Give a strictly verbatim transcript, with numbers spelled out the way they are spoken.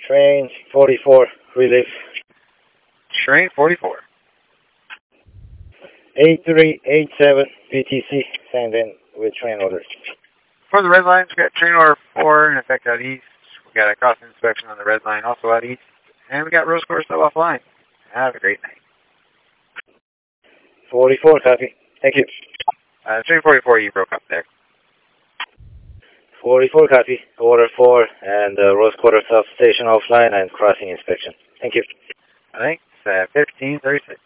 Train forty-four, relief. Train forty-four. eight three eight seven, P T C, send in with train orders. For the red lines, we got train order four in effect out east. We got a crossing inspection on the red line also out east. And we got Rose Quarter still offline. Have a great night. forty-four, copy. Thank you. Uh, train forty-four, you broke up there. forty-four, copy. Order four and uh, Rose Quarter substation offline and crossing inspection. Thank you. Thanks. Uh, fifteen thirty-six.